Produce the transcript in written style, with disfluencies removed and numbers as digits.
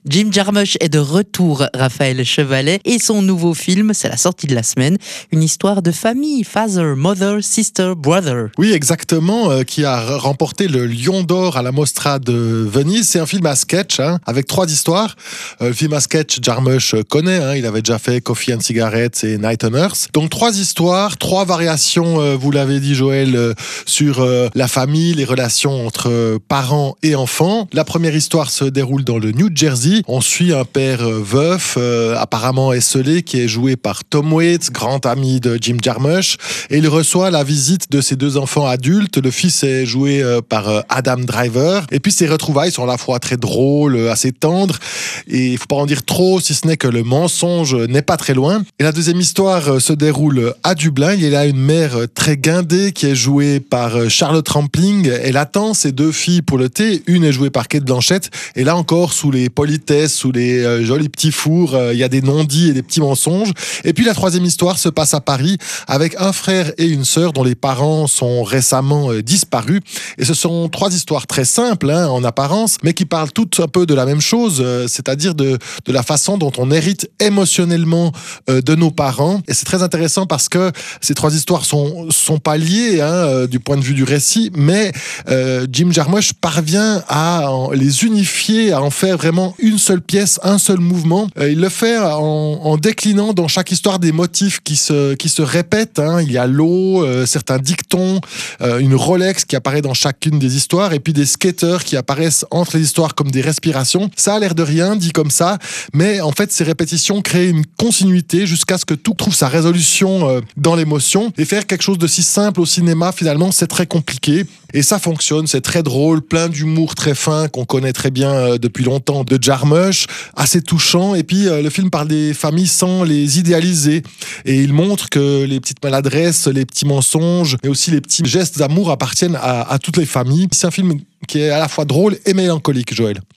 Jim Jarmusch est de retour, Raphaël Chevalet, et son nouveau film, c'est la sortie de la semaine, une histoire de famille, father, mother, sister, brother. Oui, exactement, qui a remporté le Lion d'Or à la Mostra de Venise. C'est un film à sketch, avec 3 histoires. Le film à sketch, Jarmusch connaît, il avait déjà fait Coffee and Cigarettes et Night on Earth. Donc 3 histoires, 3 variations, vous l'avez dit Joël, sur la famille, les relations entre parents et enfants. La première histoire se déroule dans le New Jersey. On suit un père veuf, apparemment esseulé, qui est joué par Tom Waits, grand ami de Jim Jarmusch, et il reçoit la visite de ses 2 enfants adultes. Le fils est joué par Adam Driver, et puis ces retrouvailles sont à la fois très drôles, assez tendres, et il faut pas en dire trop, si ce n'est que le mensonge n'est pas très loin. Et la deuxième histoire se déroule à Dublin. Il y a une mère très guindée qui est jouée par Charlotte Rampling. Elle attend ses 2 filles pour le thé. Une est jouée par Cate Blanchett, et là encore, sous les politesses, sous les jolis petits fours, il y a des non-dits et des petits mensonges. Et puis la troisième histoire se passe à Paris avec un frère et une sœur dont les parents sont récemment disparus. Et ce sont 3 histoires très simples en apparence, mais qui parlent toutes un peu de la même chose, c'est-à-dire de la façon dont on hérite émotionnellement de nos parents. Et c'est très intéressant parce que ces 3 histoires sont pas liées du point de vue du récit, mais Jim Jarmusch parvient à les unifier, à en faire vraiment une seule pièce, un seul mouvement. Il le fait en déclinant dans chaque histoire des motifs qui se répètent. Il y a l'eau, certains dictons, une Rolex qui apparaît dans chacune des histoires, et puis des skaters qui apparaissent entre les histoires comme des respirations. Ça a l'air de rien, dit comme ça, mais en fait, ces répétitions créent une continuité jusqu'à ce que tout trouve sa résolution dans l'émotion. Et faire quelque chose de si simple au cinéma, finalement, c'est très compliqué. Et ça fonctionne, c'est très drôle, plein d'humour très fin qu'on connaît très bien depuis longtemps de Jarmusch, assez touchant. Et puis le film parle des familles sans les idéaliser, et il montre que les petites maladresses, les petits mensonges, mais aussi les petits gestes d'amour appartiennent à toutes les familles. C'est un film qui est à la fois drôle et mélancolique, Joël.